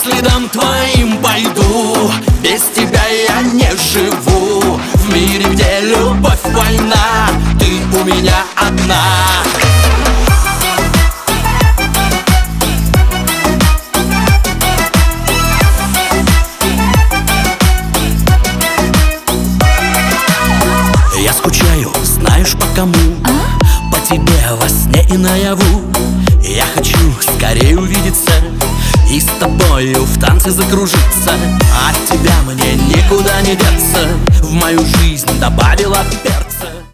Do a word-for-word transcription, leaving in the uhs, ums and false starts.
следам твоим пойду. Без тебя я не живу. В мире, где любовь война, ты у меня одна. Я скучаю, знаешь по кому? А? По тебе во сне и наяву. Я хочу скорее увидеться и с тобою в танце закружиться. От тебя мне никуда не деться. В мою жизнь добавила перца.